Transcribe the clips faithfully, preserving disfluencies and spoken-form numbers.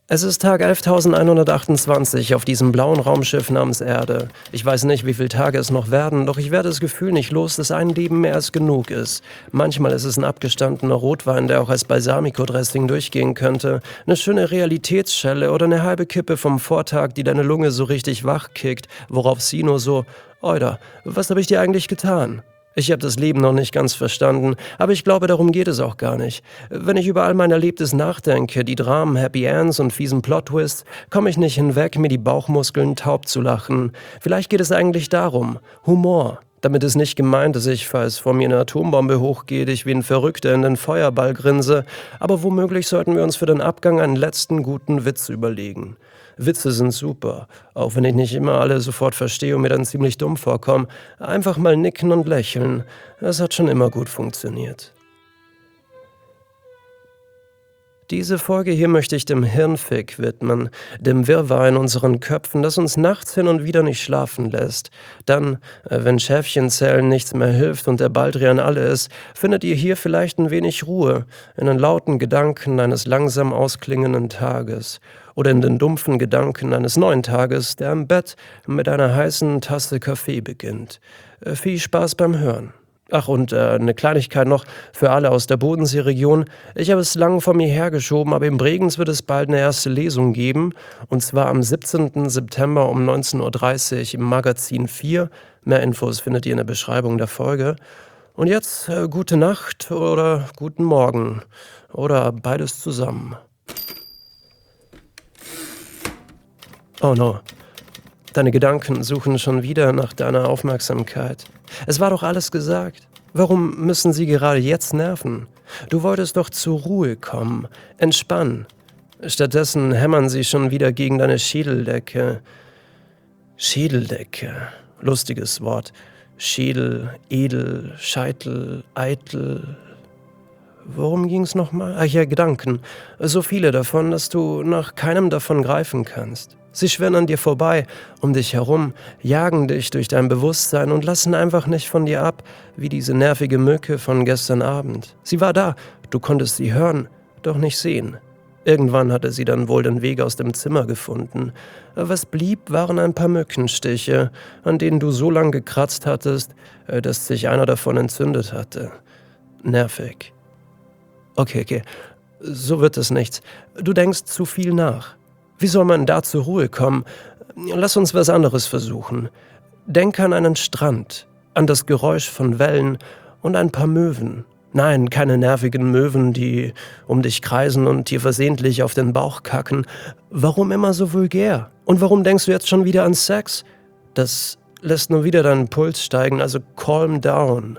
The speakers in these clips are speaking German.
Es ist Tag elftausendeinhundertachtundzwanzig auf diesem blauen Raumschiff namens Erde. Ich weiß nicht, wie viele Tage es noch werden, doch ich werde das Gefühl nicht los, dass ein Leben mehr als genug ist. Manchmal ist es ein abgestandener Rotwein, der auch als Balsamico-Dressing durchgehen könnte, eine schöne Realitätsschelle oder eine halbe Kippe vom Vortag, die deine Lunge so richtig wach kickt, worauf sie nur so, Oida, was habe ich dir eigentlich getan? Ich habe das Leben noch nicht ganz verstanden, aber ich glaube, darum geht es auch gar nicht. Wenn ich über all mein Erlebtes nachdenke, die Dramen, Happy Ends und fiesen Plot-Twists, komme ich nicht hinweg, mir die Bauchmuskeln taub zu lachen. Vielleicht geht es eigentlich darum, Humor. Damit ist nicht gemeint, dass ich, falls vor mir eine Atombombe hochgeht, ich wie ein Verrückter in den Feuerball grinse, aber womöglich sollten wir uns für den Abgang einen letzten guten Witz überlegen. Witze sind super, auch wenn ich nicht immer alle sofort verstehe und mir dann ziemlich dumm vorkomme. Einfach mal nicken und lächeln, das hat schon immer gut funktioniert. Diese Folge hier möchte ich dem Hirnfick widmen, dem Wirrwarr in unseren Köpfen, das uns nachts hin und wieder nicht schlafen lässt. Dann, wenn Schäfchenzählen nichts mehr hilft und der Baldrian alle ist, findet ihr hier vielleicht ein wenig Ruhe, in den lauten Gedanken eines langsam ausklingenden Tages oder in den dumpfen Gedanken eines neuen Tages, der im Bett mit einer heißen Tasse Kaffee beginnt. Viel Spaß beim Hören. Ach, und äh, eine Kleinigkeit noch für alle aus der Bodenseeregion. Ich habe es lang vor mir hergeschoben, aber in Bregenz wird es bald eine erste Lesung geben. Und zwar am siebzehnten September um neunzehn Uhr dreißig im Magazin vier. Mehr Infos findet ihr in der Beschreibung der Folge. Und jetzt äh, gute Nacht oder guten Morgen. Oder beides zusammen. Oh no. Deine Gedanken suchen schon wieder nach deiner Aufmerksamkeit. Es war doch alles gesagt. Warum müssen sie gerade jetzt nerven? Du wolltest doch zur Ruhe kommen, entspannen. Stattdessen hämmern sie schon wieder gegen deine Schädeldecke. Schädeldecke, lustiges Wort. Schädel, edel, Scheitel, eitel. Worum ging's nochmal? Ach ja, Gedanken. So viele davon, dass du nach keinem davon greifen kannst. Sie schwirren an dir vorbei, um dich herum, jagen dich durch dein Bewusstsein und lassen einfach nicht von dir ab, wie diese nervige Mücke von gestern Abend. Sie war da, du konntest sie hören, doch nicht sehen. Irgendwann hatte sie dann wohl den Weg aus dem Zimmer gefunden. Was blieb, waren ein paar Mückenstiche, an denen du so lang gekratzt hattest, dass sich einer davon entzündet hatte. Nervig. Okay, okay, so wird es nichts. Du denkst zu viel nach. Wie soll man da zur Ruhe kommen? Lass uns was anderes versuchen. Denk an einen Strand, an das Geräusch von Wellen und ein paar Möwen. Nein, keine nervigen Möwen, die um dich kreisen und dir versehentlich auf den Bauch kacken. Warum immer so vulgär? Und warum denkst du jetzt schon wieder an Sex? Das lässt nur wieder deinen Puls steigen, also calm down.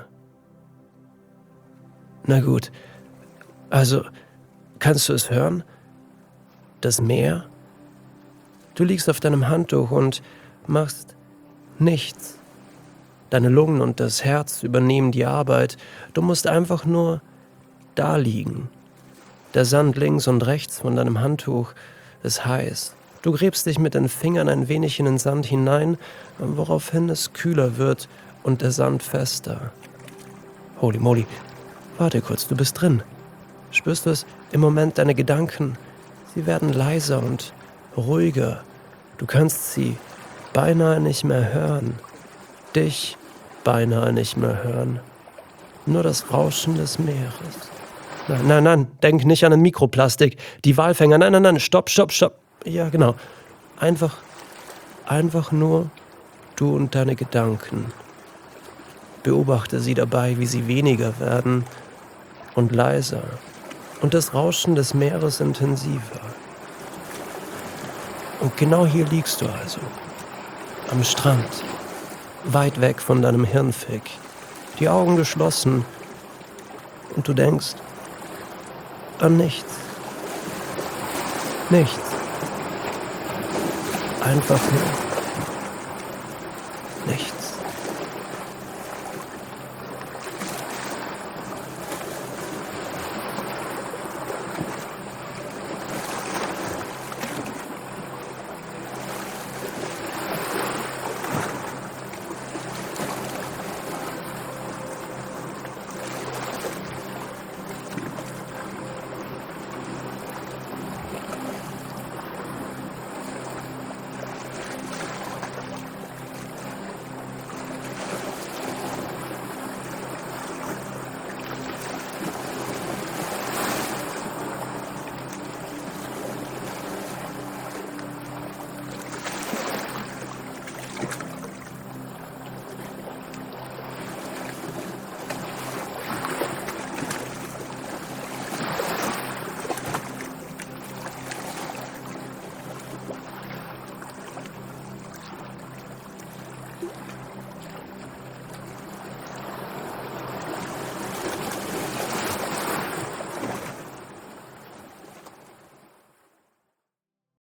Na gut, also, kannst du es hören? Das Meer? Du liegst auf deinem Handtuch und machst nichts. Deine Lungen und das Herz übernehmen die Arbeit. Du musst einfach nur da liegen. Der Sand links und rechts von deinem Handtuch ist heiß. Du gräbst dich mit den Fingern ein wenig in den Sand hinein, woraufhin es kühler wird und der Sand fester. Holy moly, warte kurz, du bist drin. Spürst du es? Im Moment deine Gedanken, sie werden leiser und ruhiger. Du kannst sie beinahe nicht mehr hören. Dich beinahe nicht mehr hören. Nur das Rauschen des Meeres. Nein, nein, nein, denk nicht an den Mikroplastik. Die Walfänger, nein, nein, nein, stopp, stopp, stopp. Ja, genau. Einfach, einfach nur du und deine Gedanken. Beobachte sie dabei, wie sie weniger werden und leiser. Und das Rauschen des Meeres intensiver. Und genau hier liegst du also, am Strand, weit weg von deinem Hirnfick, die Augen geschlossen und du denkst an nichts. Nichts. Einfach nur nichts.